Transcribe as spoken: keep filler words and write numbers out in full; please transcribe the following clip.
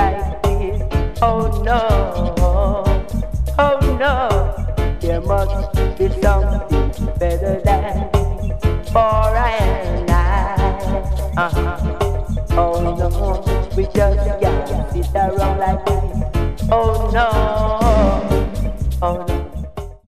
like this. Oh no, oh no, there must be something better than this for I and I. Uh-huh. Oh no, we just can't sit around like this. Oh no, oh no.